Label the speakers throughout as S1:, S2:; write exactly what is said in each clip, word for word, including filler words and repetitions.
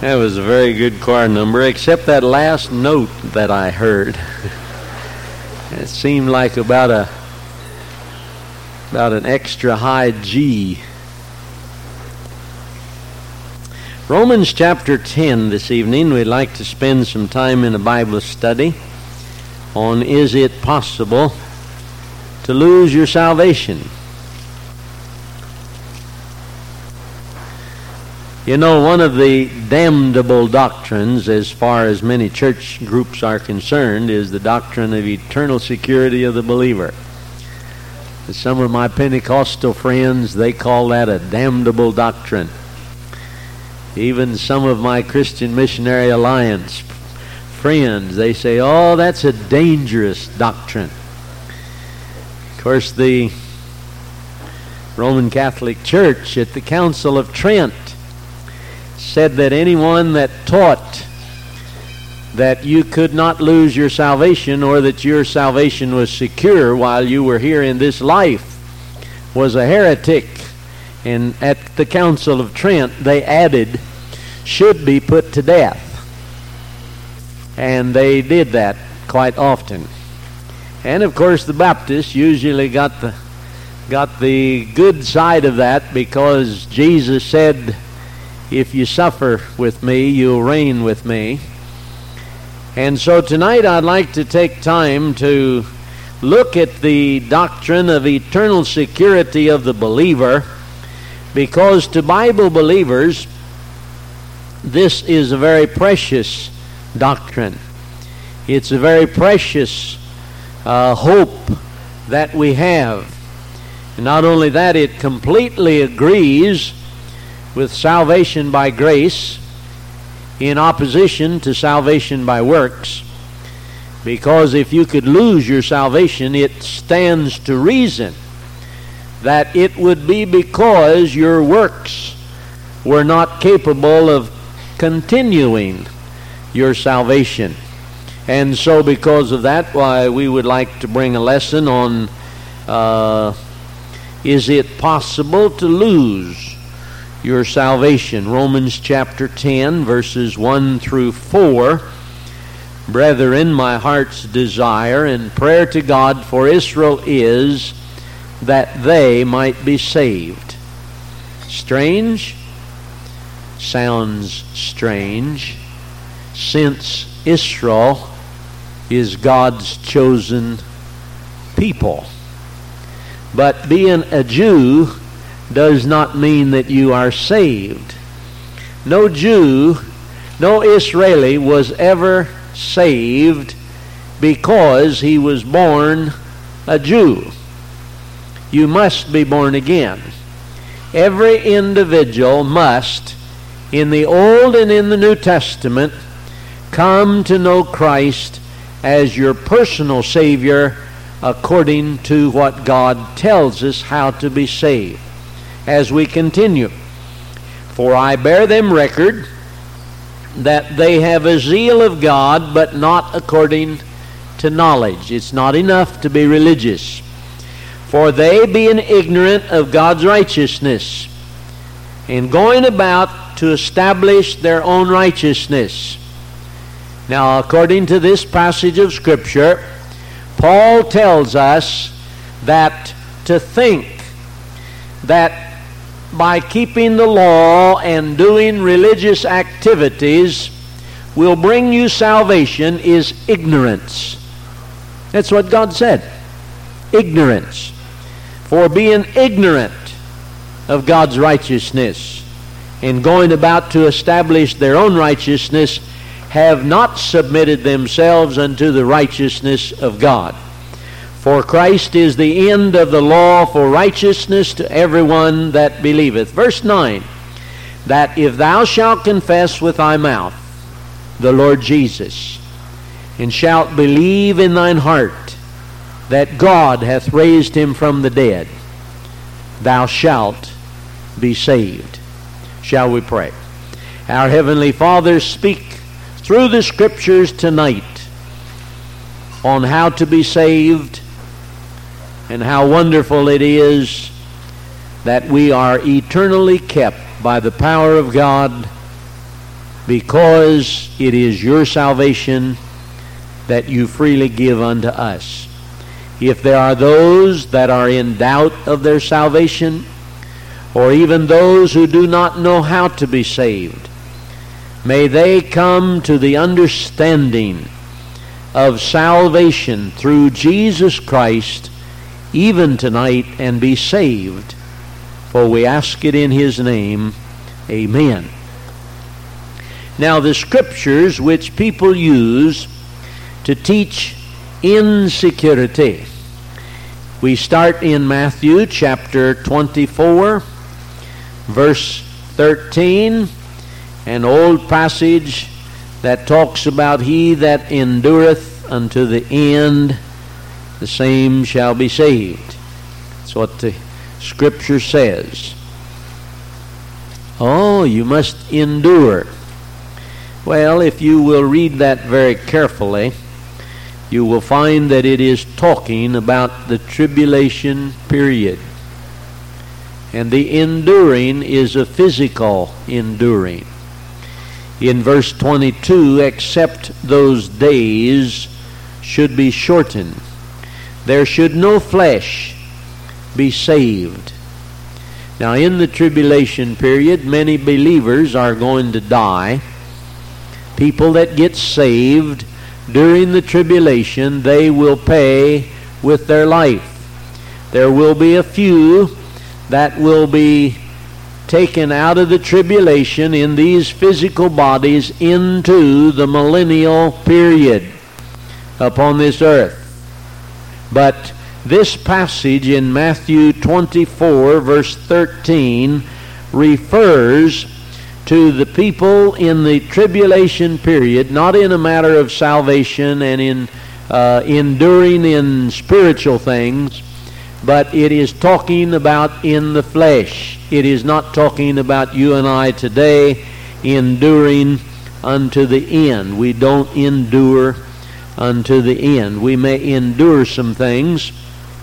S1: That was a very good choir number, except that last note that I heard. It seemed like about a about an extra high G. Romans chapter ten this evening. We'd like to spend some time in a Bible study on is it possible to lose your salvation? You know, one of the damnable doctrines, as far as many church groups are concerned, is the doctrine of eternal security of the believer. Some of my Pentecostal friends, they call that a damnable doctrine. Even some of my Christian Missionary Alliance friends, they say, oh, that's a dangerous doctrine. Of course, the Roman Catholic Church at the Council of Trent said that anyone that taught that you could not lose your salvation or that your salvation was secure while you were here in this life was a heretic. And at the Council of Trent, they added, should be put to death. And they did that quite often. And of course, the Baptists usually got the got the good side of that, because Jesus said, if you suffer with me, you'll reign with me. And so tonight I'd like to take time to look at the doctrine of eternal security of the believer, because to Bible believers, this is a very precious doctrine. It's a very precious uh, hope that we have. And not only that, it completely agrees with salvation by grace in opposition to salvation by works, because if you could lose your salvation, it stands to reason that it would be because your works were not capable of continuing your salvation. And so because of that, why we would like to bring a lesson on uh, is it possible to lose your salvation? Romans chapter ten, verses one through four. Brethren, my heart's desire and prayer to God for Israel is that they might be saved. Strange? Sounds strange, since Israel is God's chosen people. But being a Jew does not mean that you are saved. No Jew, no Israeli was ever saved because he was born a Jew. You must be born again. Every individual must, in the Old and in the New Testament, come to know Christ as your personal Savior according to what God tells us how to be saved. As we continue, for I bear them record that they have a zeal of God, but not according to knowledge. It's not enough to be religious. For they, being ignorant of God's righteousness, and going about to establish their own righteousness. Now, according to this passage of Scripture, Paul tells us that to think that by keeping the law and doing religious activities will bring you salvation is ignorance. That's what God said. Ignorance. For being ignorant of God's righteousness and going about to establish their own righteousness have not submitted themselves unto the righteousness of God. For Christ is the end of the law for righteousness to everyone that believeth. Verse nine, that if thou shalt confess with thy mouth the Lord Jesus, and shalt believe in thine heart that God hath raised him from the dead, thou shalt be saved. Shall we pray? Our Heavenly Father, speak through the Scriptures tonight on how to be saved, and how wonderful it is that we are eternally kept by the power of God because it is your salvation that you freely give unto us. If there are those that are in doubt of their salvation, or even those who do not know how to be saved, may they come to the understanding of salvation through Jesus Christ even tonight and be saved. For we ask it in His name. Amen. Now, the scriptures which people use to teach insecurity. We start in Matthew chapter twenty-four, verse thirteen, an old passage that talks about he that endureth unto the end, the same shall be saved. That's what the Scripture says. Oh, you must endure. Well, if you will read that very carefully, you will find that it is talking about the tribulation period. And the enduring is a physical enduring. In verse twenty-two, except those days should be shortened, there should no flesh be saved. Now, in the tribulation period, many believers are going to die. People that get saved during the tribulation, they will pay with their life. There will be a few that will be taken out of the tribulation in these physical bodies into the millennial period upon this earth. But this passage in Matthew twenty-four, verse thirteen, refers to the people in the tribulation period, not in a matter of salvation and in uh, enduring in spiritual things, but it is talking about in the flesh. It is not talking about you and I today enduring unto the end. We don't endure unto the end. We may endure some things.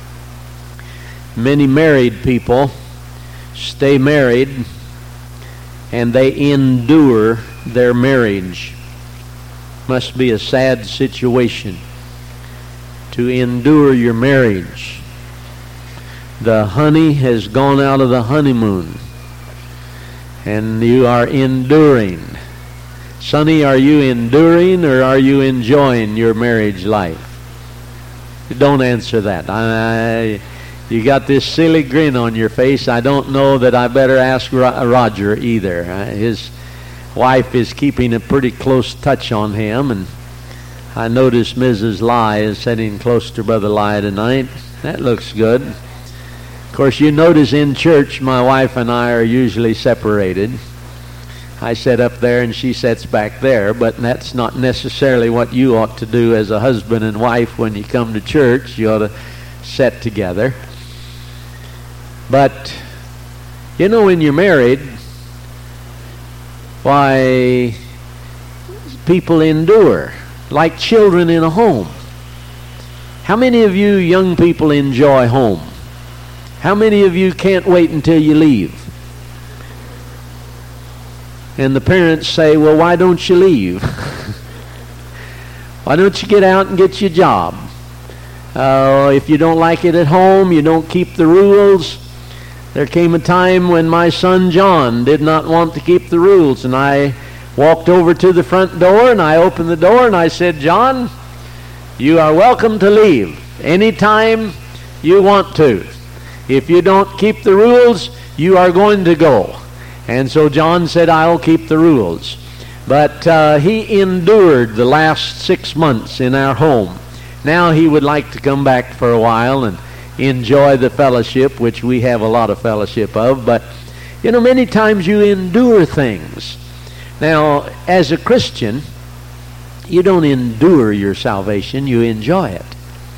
S1: Many married people stay married and they endure their marriage. Must be a sad situation to endure your marriage. The honey has gone out of the honeymoon and you are enduring. Sonny, are you enduring or are you enjoying your marriage life? Don't answer that. I, you got this silly grin on your face. I don't know that I better ask Roger either. His wife is keeping a pretty close touch on him, and I notice Missus Lai is sitting close to Brother Lai tonight. That looks good. Of course, you notice in church my wife and I are usually separated. I sit up there and she sits back there, but that's not necessarily what you ought to do as a husband and wife when you come to church. You ought to sit together. But, you know, when you're married, why, people endure like children in a home. How many of you young people enjoy home? How many of you can't wait until you leave? And the parents say, well, why don't you leave? Why don't you get out and get your job? Uh, if you don't like it at home, you don't keep the rules. There came a time when my son John did not want to keep the rules, and I walked over to the front door and I opened the door and I said, John, you are welcome to leave anytime you want to. If you don't keep the rules, you are going to go. And so John said, I'll keep the rules. But uh, he endured the last six months in our home. Now he would like to come back for a while and enjoy the fellowship, which we have a lot of fellowship of. But, you know, many times you endure things. Now, as a Christian, you don't endure your salvation, you enjoy it.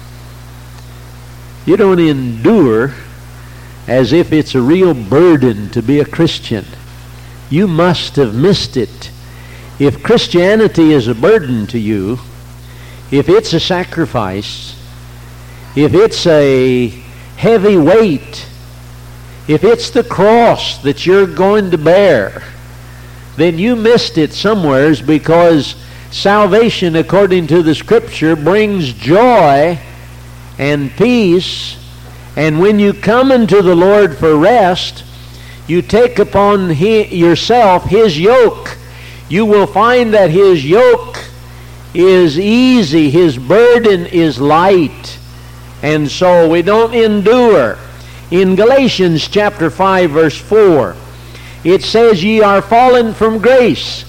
S1: You don't endure as if it's a real burden to be a Christian. You must have missed it. If Christianity is a burden to you, if it's a sacrifice, if it's a heavy weight, if it's the cross that you're going to bear, then you missed it somewheres, because salvation, according to the Scripture, brings joy and peace. And when you come into the Lord for rest, you take upon he, yourself His yoke. You will find that His yoke is easy, His burden is light, and so we don't endure. In Galatians chapter five, verse four, it says, "Ye are fallen from grace."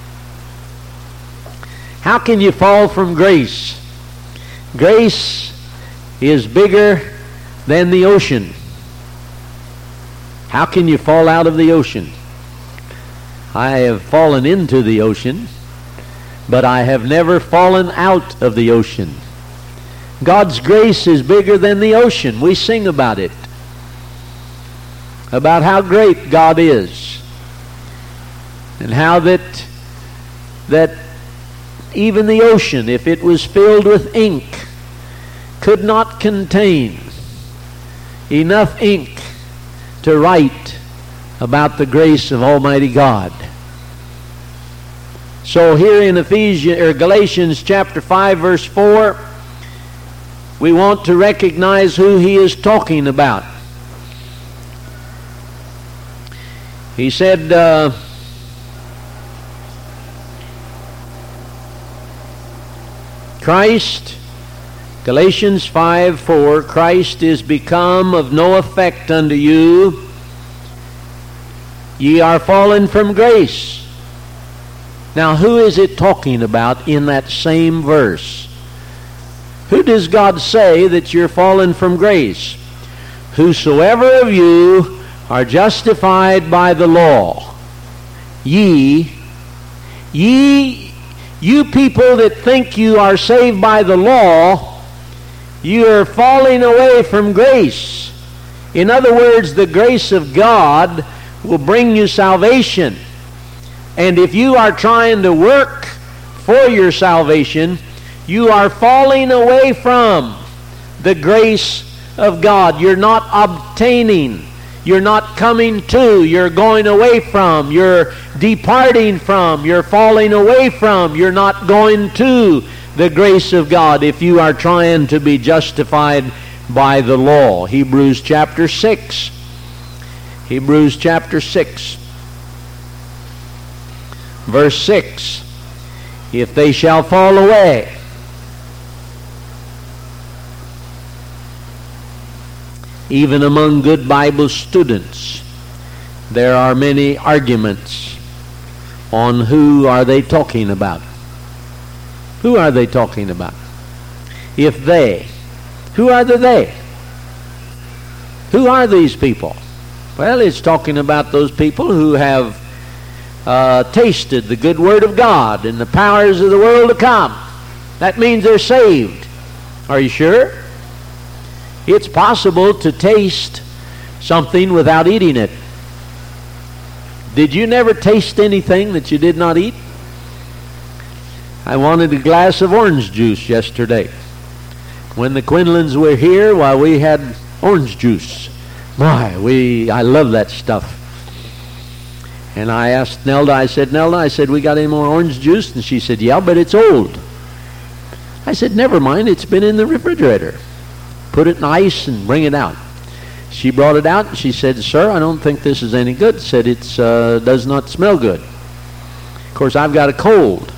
S1: How can you fall from grace? Grace is bigger than the ocean. How can you fall out of the ocean? I have fallen into the ocean, but I have never fallen out of the ocean. God's grace is bigger than the ocean. We sing about it, about how great God is, and how that that even the ocean, if it was filled with ink, could not contain enough ink to write about the grace of Almighty God. So here in Ephesians or Galatians chapter five, verse four, we want to recognize who he is talking about. He said, uh, Christ, Galatians five four, Christ is become of no effect unto you. Ye are fallen from grace. Now, who is it talking about in that same verse? Who does God say that you're fallen from grace? Whosoever of you are justified by the law. Ye, ye, you people that think you are saved by the law, you are falling away from grace. In other words, the grace of God will bring you salvation. And if you are trying to work for your salvation, you are falling away from the grace of God. You're not obtaining. You're not coming to. You're going away from. You're departing from. You're falling away from. You're not going to the grace of God if you are trying to be justified by the law. Hebrews chapter six. Hebrews chapter six. Verse six. If they shall fall away, even among good Bible students, there are many arguments on who are they talking about. Who are they talking about? If they, who are the they? Who are these people? Well, it's talking about those people who have uh, tasted the good word of God and the powers of the world to come. That means they're saved. Are you sure? It's possible to taste something without eating it. Did you never taste anything that you did not eat? I wanted a glass of orange juice yesterday. When the Quinlans were here, while we had orange juice. My, we, I love that stuff. And I asked Nelda, I said, Nelda, I said, we got any more orange juice? And she said, yeah, but it's old. I said, never mind, it's been in the refrigerator. Put it in ice and bring it out. She brought it out and she said, sir, I don't think this is any good. Said it uh, does not smell good. Of course, I've got a cold.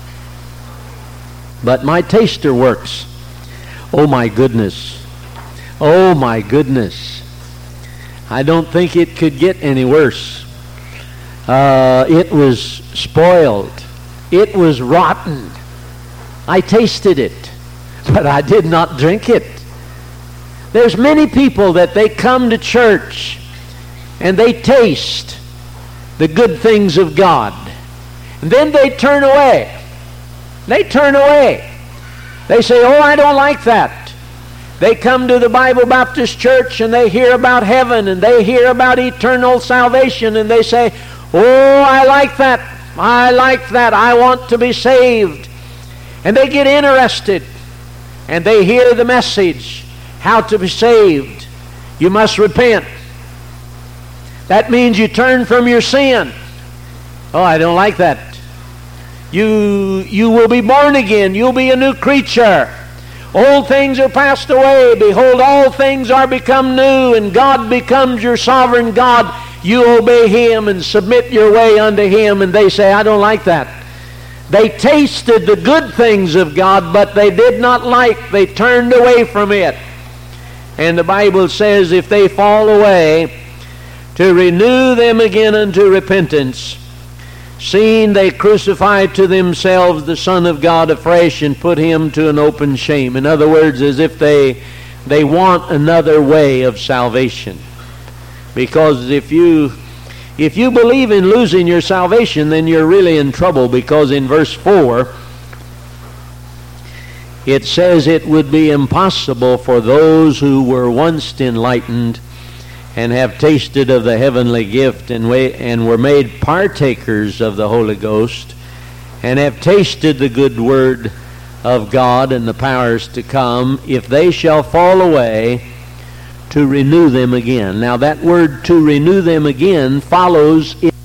S1: But my taster works. Oh my goodness. Oh my goodness. I don't think it could get any worse. Uh, it was spoiled. It was rotten. I tasted it, but I did not drink it. There's many people that they come to church and they taste the good things of God. And then they turn away. They turn away. They say, oh, I don't like that. They come to the Bible Baptist Church and they hear about heaven and they hear about eternal salvation and they say, oh, I like that. I like that. I want to be saved. And they get interested and they hear the message, how to be saved. You must repent. That means you turn from your sin Oh, I don't like that. You, you will be born again. You'll be a new creature. Old things are passed away. Behold, all things are become new, and God becomes your sovereign God. You obey Him and submit your way unto Him. And they say, I don't like that. They tasted the good things of God, but they did not like. They turned away from it. And the Bible says, if they fall away, to renew them again unto repentance, seeing they crucified to themselves the Son of God afresh and put Him to an open shame. In other words, as if they, they want another way of salvation. Because if you... If you believe in losing your salvation, then you're really in trouble, because in verse four, it says it would be impossible for those who were once enlightened and have tasted of the heavenly gift and, wa- and were made partakers of the Holy Ghost and have tasted the good word of God and the powers to come, if they shall fall away, to renew them again. Now that word to renew them again follows it.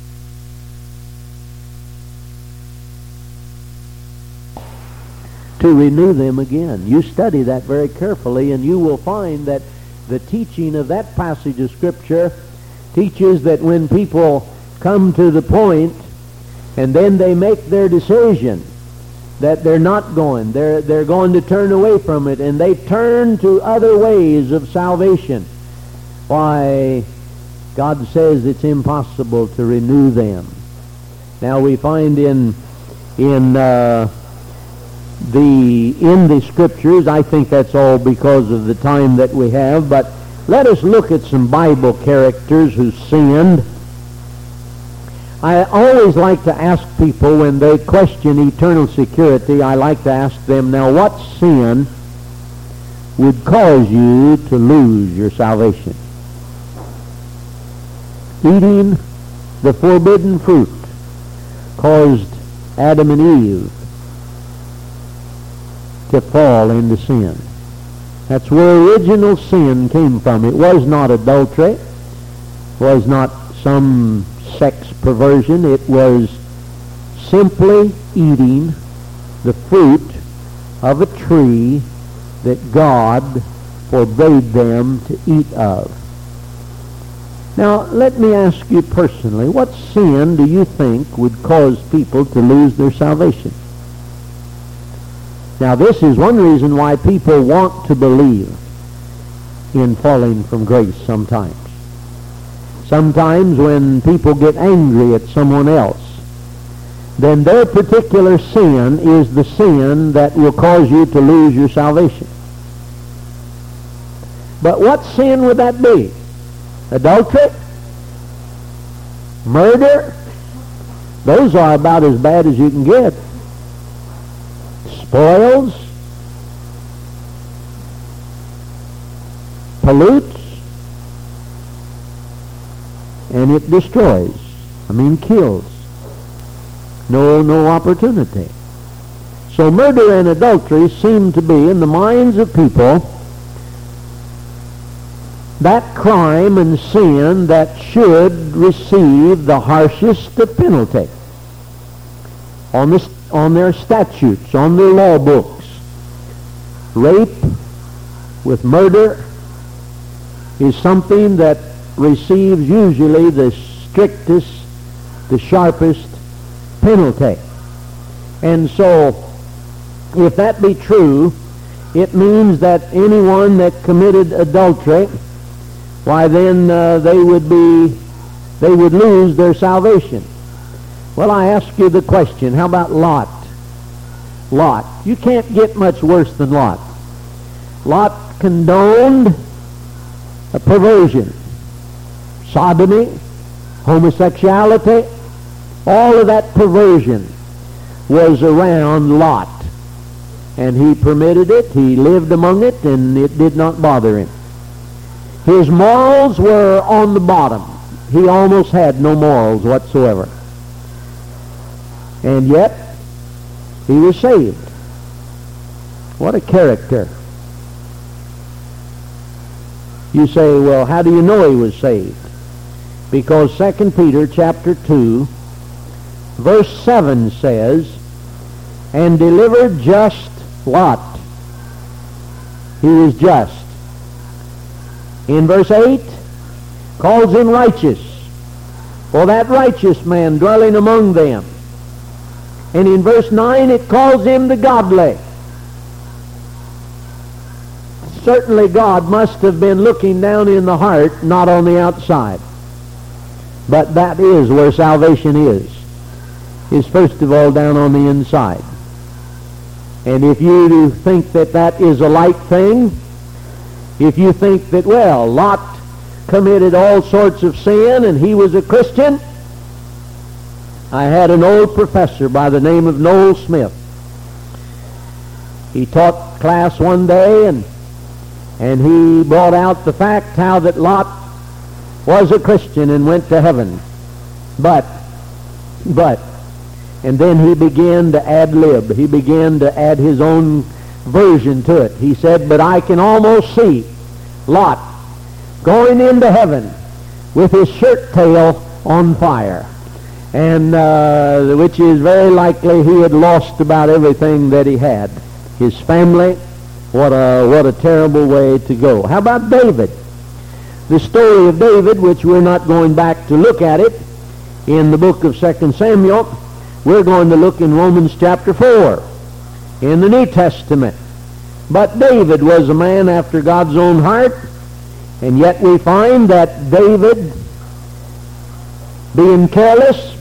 S1: To renew them again. You study that very carefully, and you will find that the teaching of that passage of Scripture teaches that when people come to the point and then they make their decision that they're not going, they're, they're going to turn away from it, and they turn to other ways of salvation, why, God says it's impossible to renew them. Now we find in in uh, the in the Scriptures, I think that's all because of the time that we have, but let us look at some Bible characters who sinned. I always like to ask people when they question eternal security, I like to ask them, now what sin would cause you to lose your salvation? Eating the forbidden fruit caused Adam and Eve to fall into sin. That's where original sin came from. It was not adultery, it was not some sex perversion. It was simply eating the fruit of a tree that God forbade them to eat of. Now, let me ask you personally, what sin do you think would cause people to lose their salvation? Now, this is one reason why people want to believe in falling from grace sometimes. Sometimes when people get angry at someone else, then their particular sin is the sin that will cause you to lose your salvation. But what sin would that be? Adultery? Murder? Those are about as bad as you can get. Spoils? Pollutes? And it destroys. I mean kills. No, no opportunity. So murder and adultery seem to be, in the minds of people, that crime and sin that should receive the harshest of penalty on, the, on their statutes, on their law books. Rape with murder is something that receives usually the strictest, the sharpest penalty. And so, if that be true, it means that anyone that committed adultery, why then uh, they would be, they would lose their salvation. Well, I ask you the question, how about Lot? Lot. You can't get much worse than Lot. Lot condoned a perversion. Sodomy, homosexuality, all of that perversion was around Lot. And he permitted it, he lived among it, and it did not bother him. His morals were on the bottom. He almost had no morals whatsoever. And yet, he was saved. What a character. You say, well, how do you know he was saved? Because Second Peter chapter two
S2: Verse seven says, and delivered just Lot. He was just. In verse eight, calls him righteous, for that righteous man dwelling among them. And in verse nine, it calls him the godly. Certainly God must have been looking down in the heart, not on the outside. But that is where salvation is, is first of all down on the inside. And if you think that that is a light thing, if you think that, well, Lot committed all sorts of sin and he was a Christian, I had an old professor by the name of Noel Smith. He taught class one day, and and he brought out the fact how that Lot was a Christian and went to heaven. But, but, and then he began to ad-lib. He began to add his own version to it. He said, but I can almost see Lot going into heaven with his shirt tail on fire. And uh, which is very likely he had lost about everything that he had. His family, what a, what a terrible way to go. How about David? The story of David, which we're not going back to look at it in the book of Second Samuel. We're going to look in Romans chapter four in the New Testament. But David was a man after God's own heart, and yet we find that David, being careless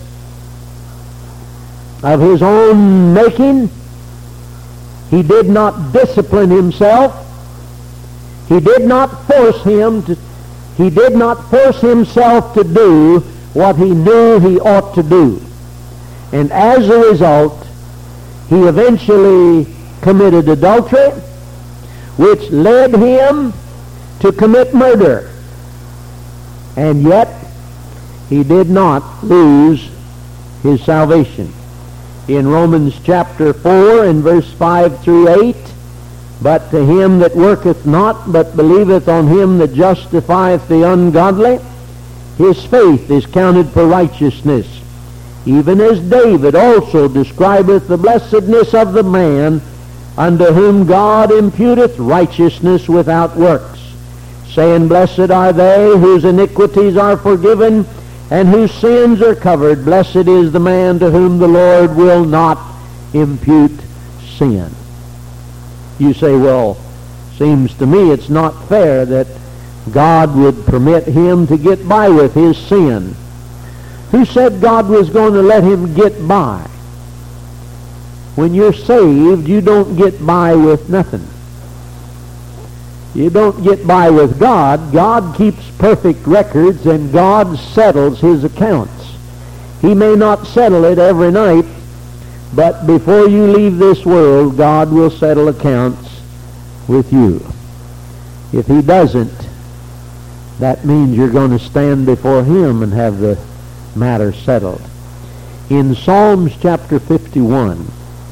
S2: of his own making, he did not discipline himself. He did not force him to, he did not force himself to do what he knew he ought to do. And as a result, he eventually committed adultery, which led him to commit murder. And yet, he did not lose his salvation. In Romans chapter four, in verse five through eight, but to him that worketh not, but believeth on him that justifieth the ungodly, his faith is counted for righteousness. Even as David also describeth the blessedness of the man unto whom God imputeth righteousness without works, saying, blessed are they whose iniquities are forgiven, and whose sins are covered. Blessed is the man to whom the Lord will not impute sin. You say, well, seems to me it's not fair that God would permit him to get by with his sin. Who said God was going to let him get by? When you're saved, you don't get by with nothing. You don't get by with God. God keeps perfect records, and God settles his accounts. He may not settle it every night, but before you leave this world, God will settle accounts with you. If he doesn't, that means you're going to stand before him and have the matter settled. In Psalms chapter fifty-one,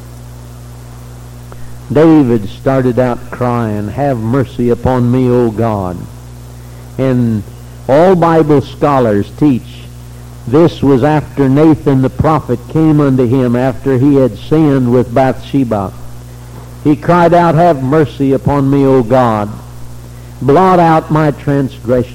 S2: David started out crying, have mercy upon me, O God. And all Bible scholars teach this was after Nathan the prophet came unto him after he had sinned with Bathsheba. He cried out, have mercy upon me, O God. Blot out my transgression,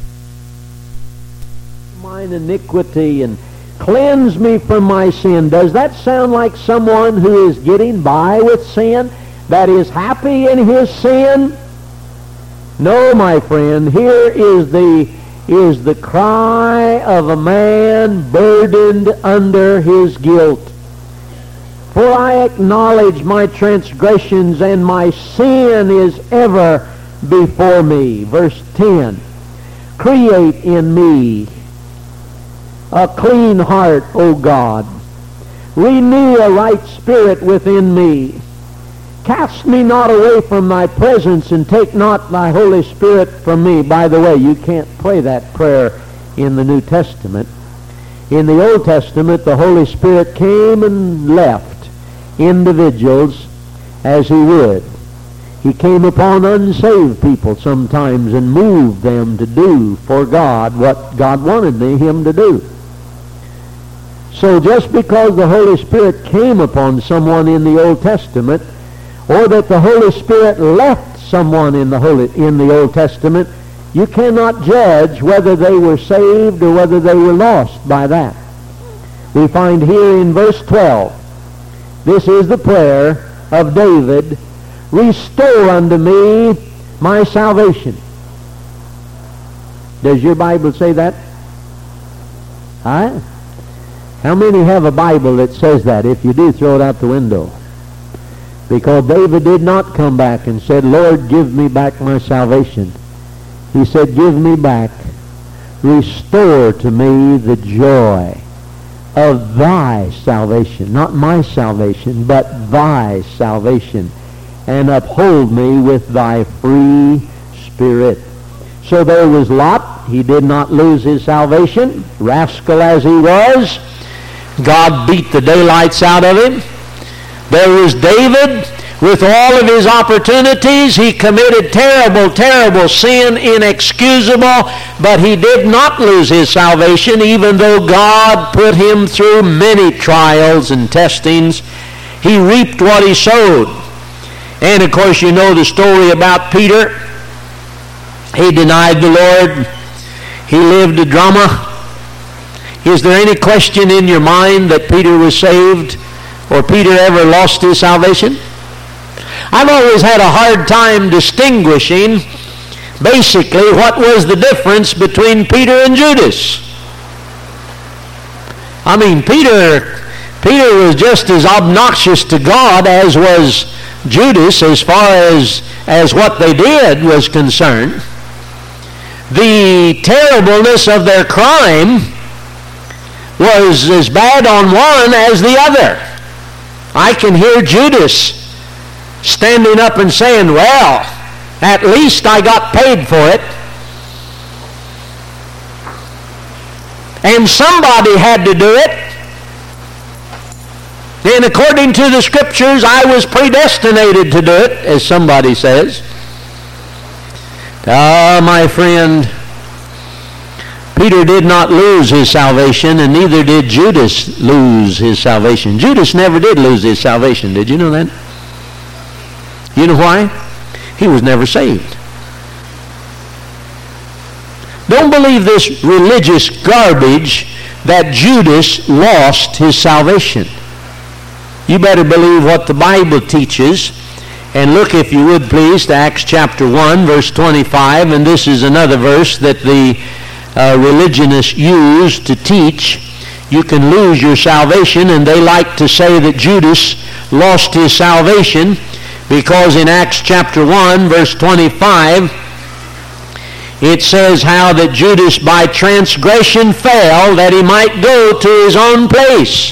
S2: mine iniquity, and cleanse me from my sin. Does that sound like someone who is getting by with sin, that is happy in his sin? No, my friend, here is the is the cry of a man burdened under his guilt. For I acknowledge my transgressions, and my sin is ever before me. Verse ten, create in me a clean heart, O God. Renew a right spirit within me. Cast me not away from thy presence, and take not thy Holy Spirit from me. By the way, you can't pray that prayer in the New Testament. In the Old Testament, the Holy Spirit came and left individuals as he would. He came upon unsaved people sometimes and moved them to do for God what God wanted him to do. So just because the Holy Spirit came upon someone in the Old Testament, or that the Holy Spirit left someone in the Holy in the Old Testament, you cannot judge whether they were saved or whether they were lost by that. We find here in verse twelve, this is the prayer of David, restore unto me my salvation. Does your Bible say that? Huh? How many have a Bible that says that? If you do, throw it out the window. Because David did not come back and said, Lord, give me back my salvation. He said, give me back, restore to me the joy of thy salvation. Not my salvation, but thy salvation. And uphold me with thy free spirit. So there was Lot. He did not lose his salvation. Rascal as he was, God beat the daylights out of him. There was David. With all of his opportunities, he committed terrible, terrible sin, inexcusable, but he did not lose his salvation, even though God put him through many trials and testings. He reaped what he sowed. And of course, you know the story about Peter. He denied the Lord. He lived a drama. Is there any question in your mind that Peter was saved or Peter ever lost his salvation? I've always had a hard time distinguishing basically what was the difference between Peter and Judas. I mean, Peter, Peter was just as obnoxious to God as was Judas as far as, as what they did was concerned. The terribleness of their crime was as bad on one as the other. I can hear Judas standing up and saying, well, at least I got paid for it. And somebody had to do it. And according to the Scriptures, I was predestinated to do it, as somebody says. Ah, my friend, Peter did not lose his salvation, and neither did Judas lose his salvation. Judas never did lose his salvation. Did you know that? You know why? He was never saved. Don't believe this religious garbage that Judas lost his salvation. You better believe what the Bible teaches. And look, if you would please, to Acts chapter one, verse twenty-five. And this is another verse that the uh, religionists use to teach. You can lose your salvation, and they like to say that Judas lost his salvation, because in Acts chapter one, verse twenty-five, it says how that Judas by transgression fell, that he might go to his own place.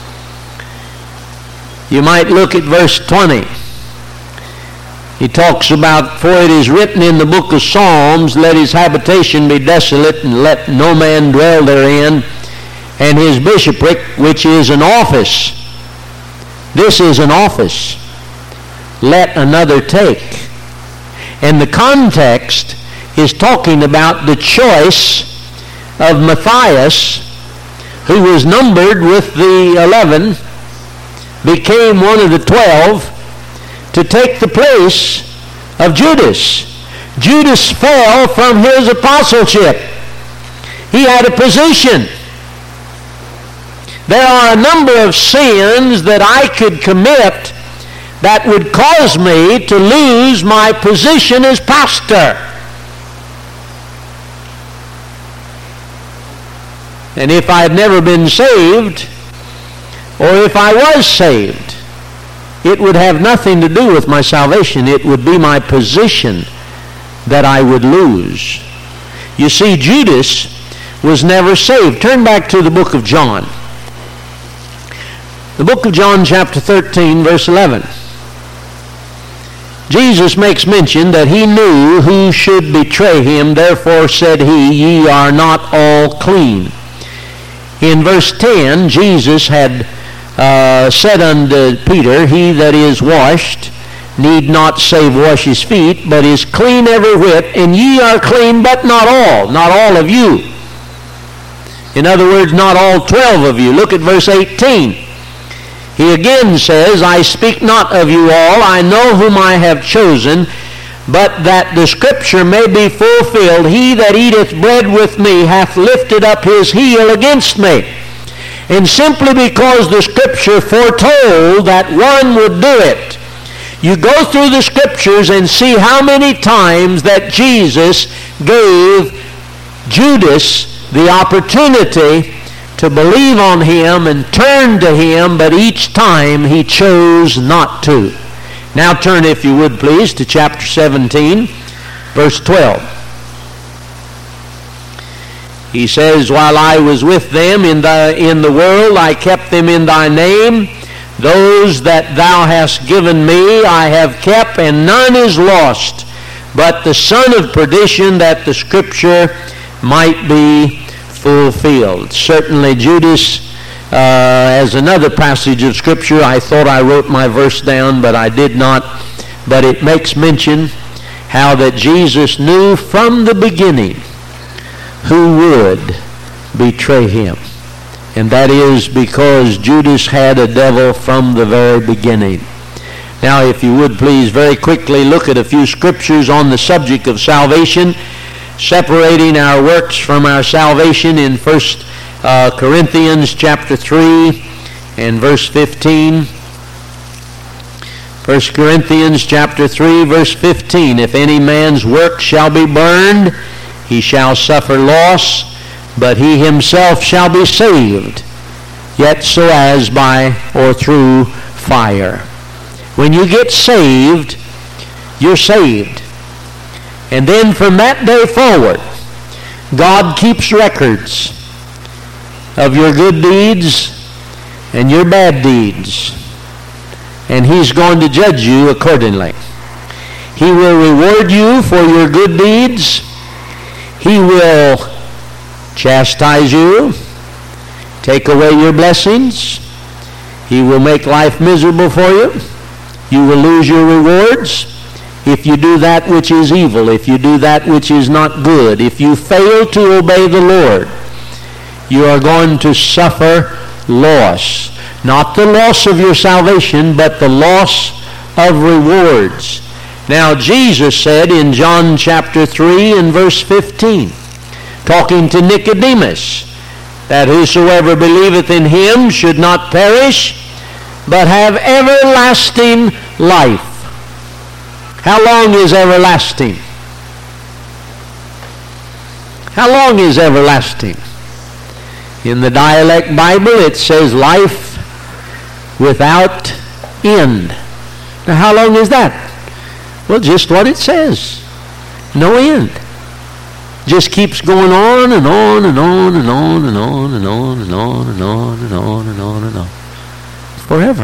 S2: You might look at verse twenty. He talks about, for it is written in the book of Psalms, let his habitation be desolate, and let no man dwell therein, and his bishopric, which is an office. This is an office. Let another take. And the context is talking about the choice of Matthias, who was numbered with the eleven, became one of the twelve, to take the place of Judas. Judas fell from his apostleship. He had a position. There are a number of sins that I could commit that would cause me to lose my position as pastor. And if I had never been saved, or if I was saved, it would have nothing to do with my salvation. It would be my position that I would lose. You see, Judas was never saved. Turn back to the book of John. The book of John, chapter thirteen, verse eleven. Jesus makes mention that he knew who should betray him. Therefore said he, ye are not all clean. In verse ten, Jesus had uh, said unto Peter, he that is washed need not save wash his feet, but is clean every whit, and ye are clean, but not all, not all of you.
S1: In other words, not all twelve of you. Look at verse eighteen. He again says, I speak not of you all, I know whom I have chosen, but that the scripture may be fulfilled, he that eateth bread with me hath lifted up his heel against me. And simply because the scripture foretold that one would do it, you go through the scriptures and see how many times that Jesus gave Judas the opportunity to believe on him and turn to him, but each time he chose not to. Now turn, if you would please, to chapter seventeen, verse twelve. He says, while I was with them in the, in the world, I kept them in thy name. Those that thou hast given me I have kept, and none is lost, but the son of perdition, that the scripture might be fulfilled. Certainly Judas, uh, as another passage of scripture, I thought I wrote my verse down, but I did not. But it makes mention how that Jesus knew from the beginning who would betray him. And that is because Judas had a devil from the very beginning. Now, if you would please very quickly look at a few scriptures on the subject of salvation, separating our works from our salvation in First uh, Corinthians chapter three and verse fifteen. First Corinthians chapter three, verse fifteen. If any man's work shall be burned, he shall suffer loss, but he himself shall be saved, yet so as by or through fire. When you get saved, you're saved. And then from that day forward, God keeps records of your good deeds and your bad deeds. And he's going to judge you accordingly. He will reward you for your good deeds. He will chastise you, take away your blessings. He will make life miserable for you. You will lose your rewards if you do that which is evil, if you do that which is not good. If you fail to obey the Lord, you are going to suffer loss. Not the loss of your salvation, but the loss of rewards. Now, Jesus said in John chapter three and verse fifteen, talking to Nicodemus, that whosoever believeth in him should not perish, but have everlasting life. How long is everlasting? How long is everlasting? In the dialect Bible it says life without end. Now how long is that? Well, just what it says. No end. Just keeps going on and on and on and on and on and on and on and on and on and on and on. Forever.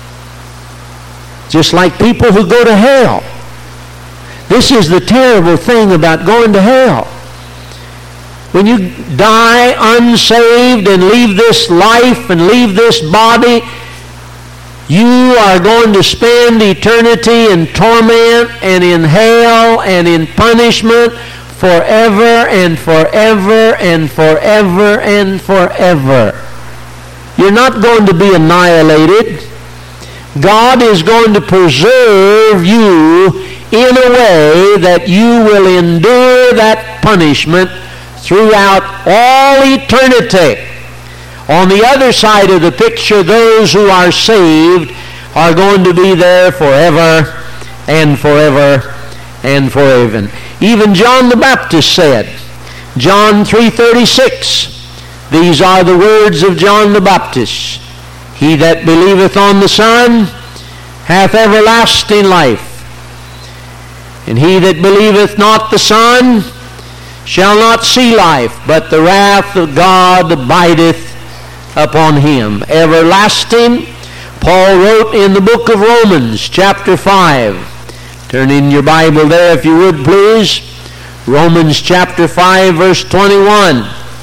S1: Just like people who go to hell. This is the terrible thing about going to hell. When you die unsaved and leave this life and leave this body, you are going to spend eternity in torment and in hell and in punishment forever and forever and forever and forever. You're not going to be annihilated. God is going to preserve you in a way that you will endure that punishment throughout all eternity. On the other side of the picture, those who are saved are going to be there forever and forever and forever. Even John the Baptist said, John three thirty-six, these are the words of John the Baptist, he that believeth on the Son hath everlasting life, and he that believeth not the Son shall not see life, but the wrath of God abideth upon him. Everlasting, Paul wrote in the book of Romans, chapter five. Turn in your Bible there, if you would, please. Romans chapter five, verse twenty-one.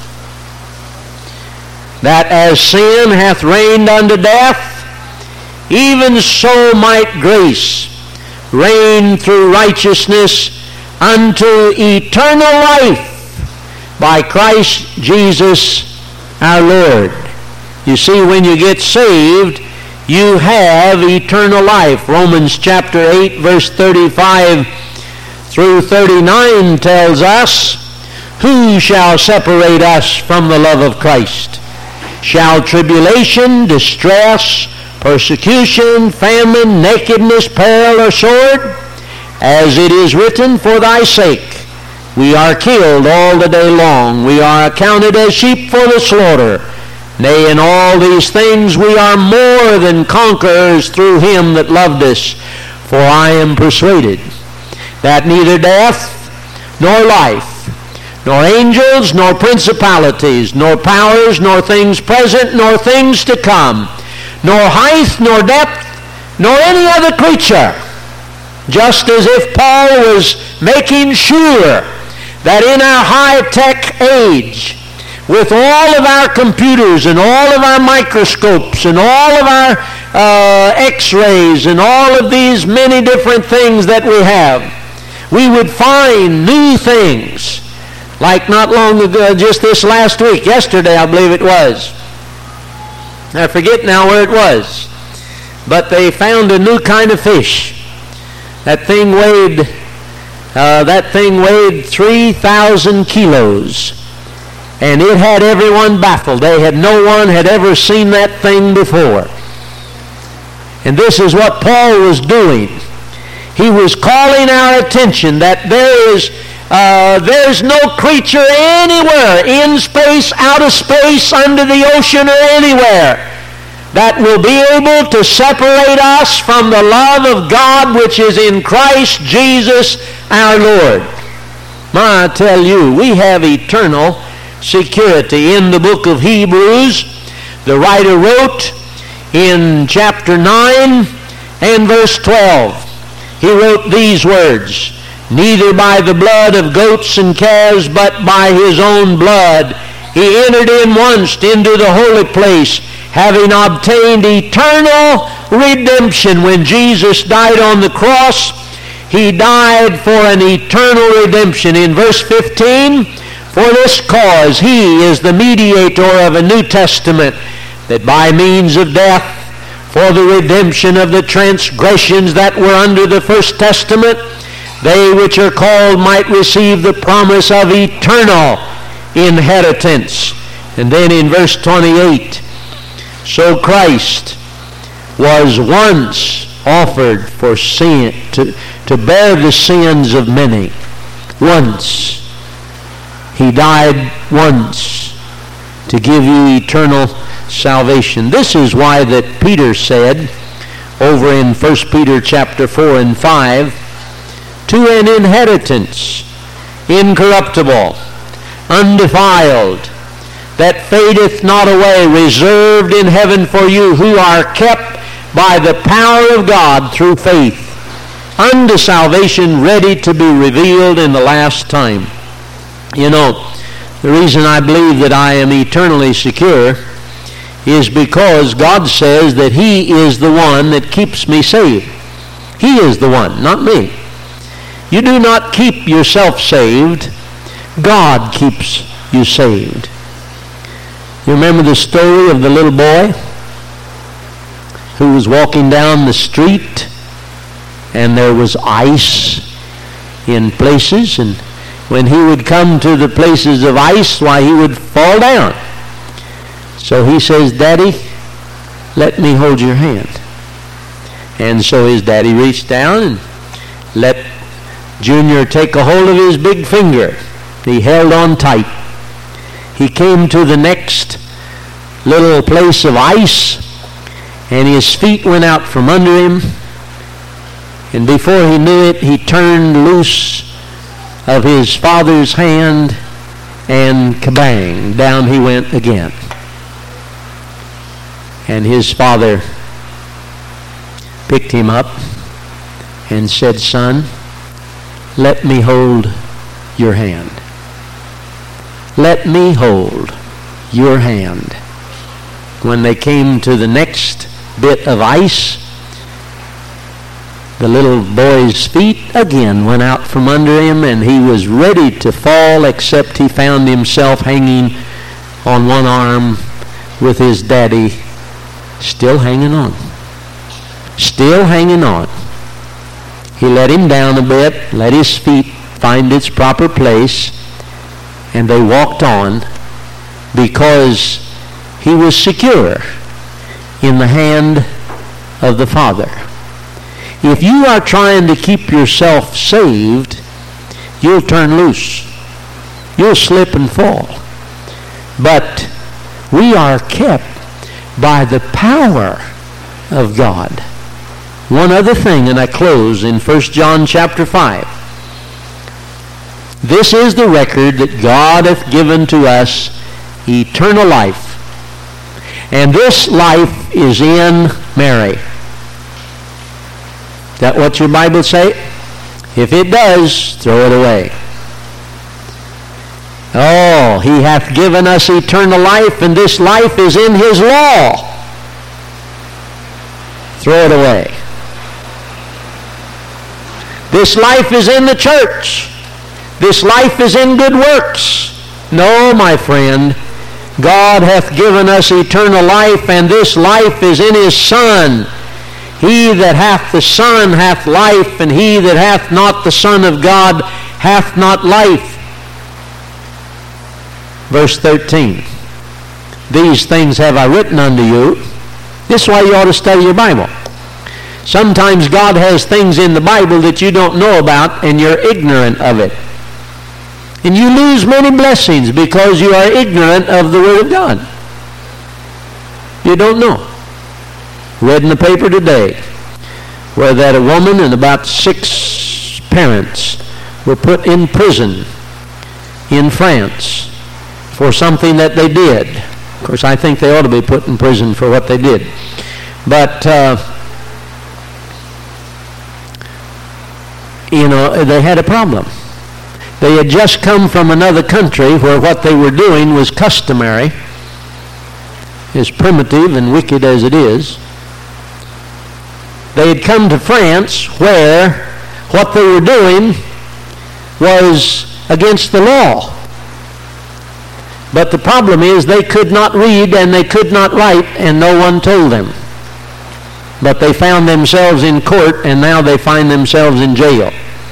S1: That as sin hath reigned unto death, even so might grace reign through righteousness unto eternal life by Christ Jesus our Lord. You see, when you get saved, you have eternal life. Romans chapter eight, verse thirty-five through thirty-nine tells us, "Who shall separate us from the love of Christ? Shall tribulation, distress, persecution, famine, nakedness, peril, or sword? As it is written, for thy sake we are killed all the day long. We are accounted as sheep for the slaughter. Nay, in all these things we are more than conquerors through him that loved us. For I am persuaded that neither death, nor life, nor angels, nor principalities, nor powers, nor things present, nor things to come, nor height, nor depth, nor any other creature," just as if Paul was making sure that in our high-tech age, with all of our computers and all of our microscopes and all of our uh, x-rays and all of these many different things that we have, we would find new things. Like not long ago, just this last week, yesterday I believe it was. I forget now where it was. But they found a new kind of fish. That thing weighed, uh, that thing weighed three thousand kilos. And it had everyone baffled. They had, no one had ever seen that thing before. And this is what Paul was doing. He was calling our attention that there is Uh, there's no creature anywhere, in space, out of space, under the ocean, or anywhere, that will be able to separate us from the love of God which is in Christ Jesus our Lord. My, I tell you, we have eternal security. In the book of Hebrews, the writer wrote in chapter nine and verse twelve, he wrote these words, "Neither by the blood of goats and calves, but by his own blood, he entered in once into the holy place, having obtained eternal redemption." When Jesus died on the cross, he died for an eternal redemption. In verse fifteen, "For this cause he is the mediator of a New Testament, that by means of death, for the redemption of the transgressions that were under the first testament, they which are called might receive the promise of eternal inheritance." And then in verse twenty-eight, "So Christ was once offered for sin, to, to bear the sins of many." Once. He died once to give you eternal salvation. This is why that Peter said over in First Peter chapter four and five, "To an inheritance incorruptible, undefiled, that fadeth not away, reserved in heaven for you, who are kept by the power of God through faith, unto salvation, ready to be revealed in the last time." You know, the reason I believe that I am eternally secure is because God says that he is the one that keeps me saved. He is the one, not me. You do not keep yourself saved. God keeps you saved. You remember the story of the little boy who was walking down the street and there was ice in places, and when he would come to the places of ice, why, he would fall down. So he says, "Daddy, let me hold your hand." And so his daddy reached down and let Junior take a hold of his big finger. He held on tight. He came to the next little place of ice, and his feet went out from under him. And before he knew it, he turned loose of his father's hand, and kabang, down he went again. And his father picked him up and said, "Son, let me hold your hand. Let me hold your hand." When they came to the next bit of ice, the little boy's feet again went out from under him, and he was ready to fall, except he found himself hanging on one arm with his daddy still hanging on. Still hanging on. He let him down a bit, let his feet find its proper place, and they walked on because he was secure in the hand of the Father. If you are trying to keep yourself saved, you'll turn loose. You'll slip and fall. But we are kept by the power of God. One other thing, and I close in First John chapter five. This is the record that God hath given to us, eternal life. And this life is in Mary. Is that what your Bible say? If it does, throw it away. Oh, he hath given us eternal life, and this life is in his law. Throw it away. This life is in the church. This life is in good works. No, my friend, God hath given us eternal life, and this life is in his Son. He that hath the Son hath life, and he that hath not the Son of God hath not life. Verse thirteen. These things have I written unto you. This is why you ought to study your Bible. Sometimes God has things in the Bible that you don't know about, and you're ignorant of it. And you lose many blessings because you are ignorant of the Word of God. You don't know. Read in the paper today where that a woman and about six parents were put in prison in France for something that they did. Of course, I think they ought to be put in prison for what they did. But, uh, you know, they had a problem. They had just come from another country where what they were doing was customary, as primitive and wicked as it is. They had come to France where what they were doing was against the law. But the problem is they could not read and they could not write, and no one told them. But they found themselves in court, and now they find themselves in jail.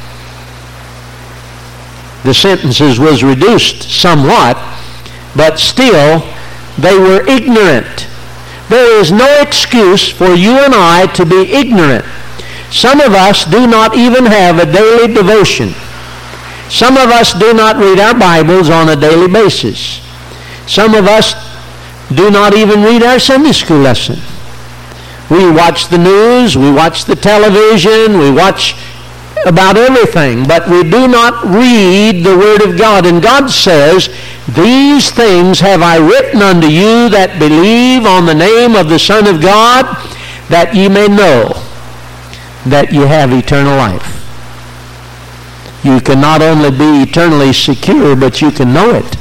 S1: The sentences was reduced somewhat, but still they were ignorant. There is no excuse for you and I to be ignorant. Some of us do not even have a daily devotion. Some of us do not read our Bibles on a daily basis. Some of us do not even read our Sunday school lesson. We watch the news, we watch the television, we watch about everything, but we do not read the Word of God. And God says, these things have I written unto you that believe on the name of the Son of God, that ye may know that you have eternal life. You can not only be eternally secure, but you can know it.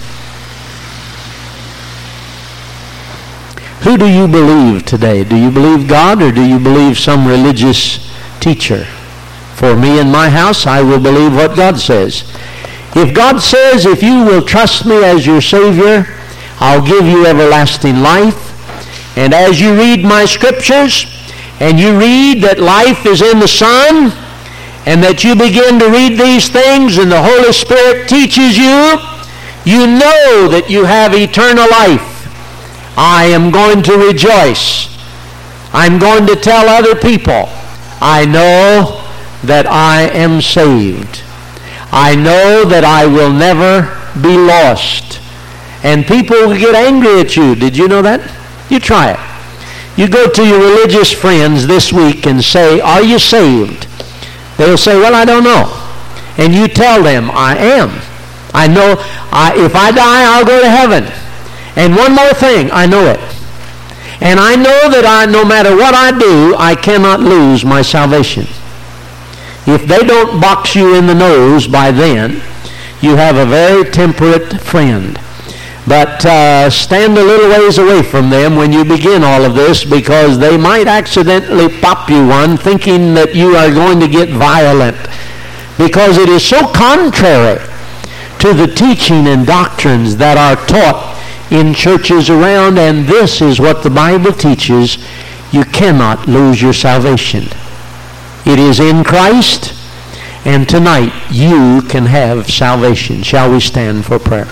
S1: Who do you believe today? Do you believe God, or do you believe some religious teacher? For me and my house, I will believe what God says. If God says, if you will trust me as your Savior, I'll give you everlasting life. And as you read my scriptures, and you read that life is in the Son, and that you begin to read these things, and the Holy Spirit teaches you, you know that you have eternal life. I am going to rejoice. I'm going to tell other people, I know that I am saved. I know that I will never be lost. And people will get angry at you. Did you know that? You try it. You go to your religious friends this week and say, are you saved? They'll say, well, I don't know. And you tell them, I am. I know I, if I die, I'll go to heaven. And one more thing, I know it. And I know that I, no matter what I do, I cannot lose my salvation. If they don't box you in the nose by then, you have a very temperate friend. But uh, stand a little ways away from them when you begin all of this, because they might accidentally pop you one thinking that you are going to get violent, because it is so contrary to the teaching and doctrines that are taught in churches around, and this is what the Bible teaches. You cannot lose your salvation. It is in Christ, and tonight you can have salvation. Shall we stand for prayer?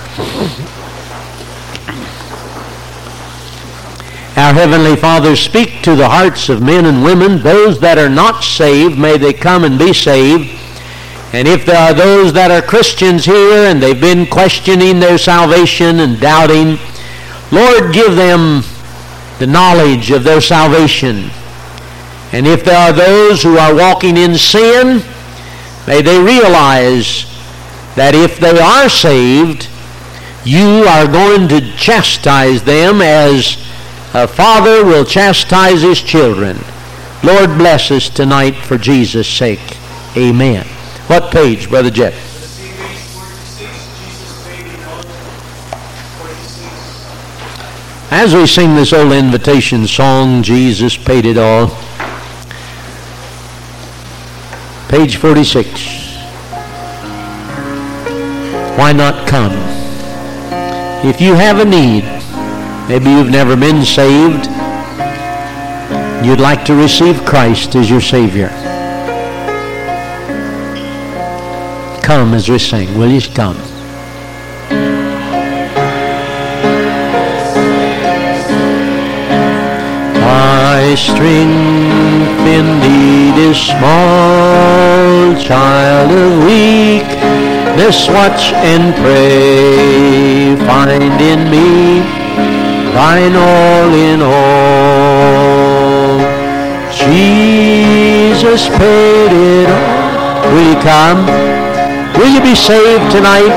S1: Our Heavenly Father, speak to the hearts of men and women. Those that are not saved, may they come and be saved. And if there are those that are Christians here and they've been questioning their salvation and doubting, Lord, give them the knowledge of their salvation. And if there are those who are walking in sin, may they realize that if they are saved, you are going to chastise them as a father will chastise his children. Lord, bless us tonight for Jesus' sake. Amen. What page, Brother Jeff? As we sing this old invitation song, Jesus Paid It All, page forty-six. Why not come? If you have a need, maybe you've never been saved, you'd like to receive Christ as your Savior, come as we sing. Will you come? My strength indeed is small, child of weakness, watch and pray. Find in me thine all in all. Jesus paid it all. Will you come? Will you be saved tonight?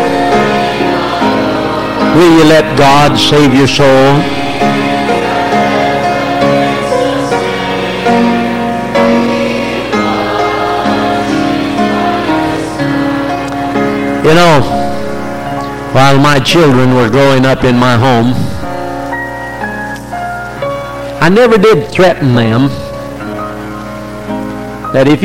S1: Will you let God save your soul? You know, while my children were growing up in my home, I never did threaten them that if